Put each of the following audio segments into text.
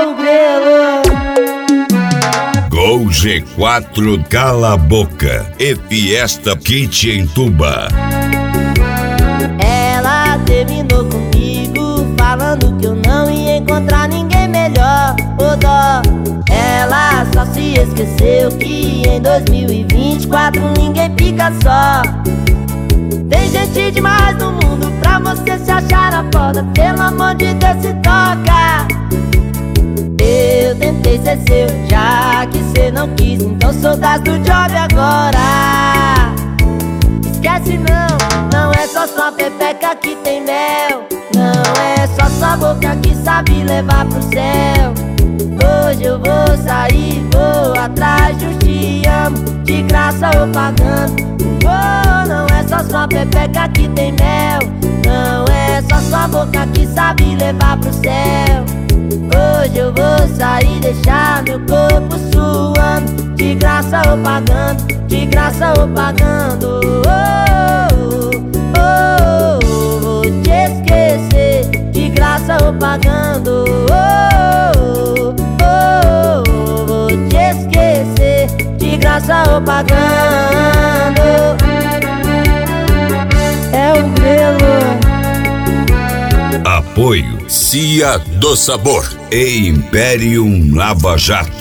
o grelo. Gol G4 Cala a Boca e Fiesta Kit em Tuba. Ela terminou comigo falando que eu não ia encontrar ninguém melhor. Ô dó, ela só se esqueceu que em 2024 ninguém fica só. Tem gente demais no mundo pra você se achar a foda. Pelo amor de Deus, se toca. Eu tentei ser seu, já que cê não quis, então sou das do job agora. Esquece não é só sua pepeca que tem mel. Não é só sua boca que sabe levar pro céu. Hoje eu vou sair, vou atrás de um te amo, de graça ou pagando. Oh, não é só sua pepeca que tem mel. Não é só sua boca que sabe levar pro céu. Hoje eu vou sair, deixar meu corpo suando, de graça ou pagando, de graça ou pagando. Vou te esquecer, de graça ou pagando. Vou te esquecer, de graça ou pagando. É o grelo. Apoio Cia do Sabor e Imperium Lava Jato.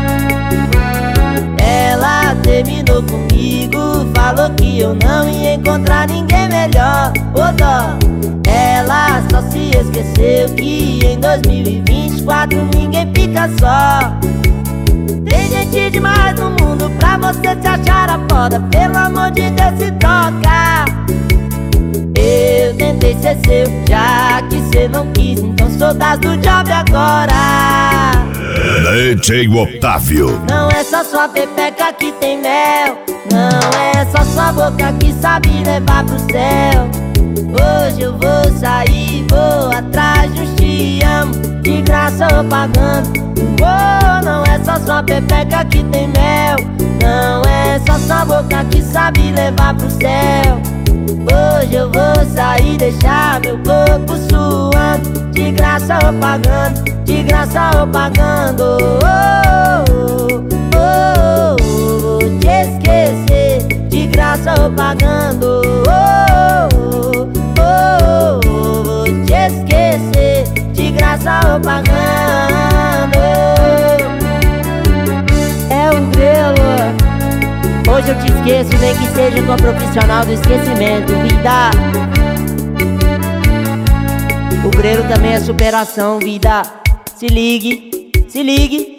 Ela terminou comigo, falou que eu não ia encontrar ninguém melhor. Ô dó, ela só se esqueceu que em 2024 ninguém fica só. Tem gente demais no mundo pra você se achar a foda. Pelo amor de Deus, se toca. Eu tentei ser seu, já que cê não quis, então sou das do job agora. DJ Otávio. Não é só sua pepeca que tem mel. Não é só sua boca que sabe levar pro céu. Hoje eu vou sair, vou atrás de um te amo, de graça ou pagando. Oh, não é só sua pepeca que tem mel. Não é só sua boca que sabe levar pro céu. Hoje eu vou sair, deixar meu corpo suando, de graça ou pagando, de graça ou pagando. Vou te esquecer, de graça ou pagando. Vou te esquecer, de graça ou pagando. É o grelo. Hoje eu te esqueço, nem que seja com a profissional do esquecimento, vida. O grelo também é superação, vida. Se ligue, se ligue.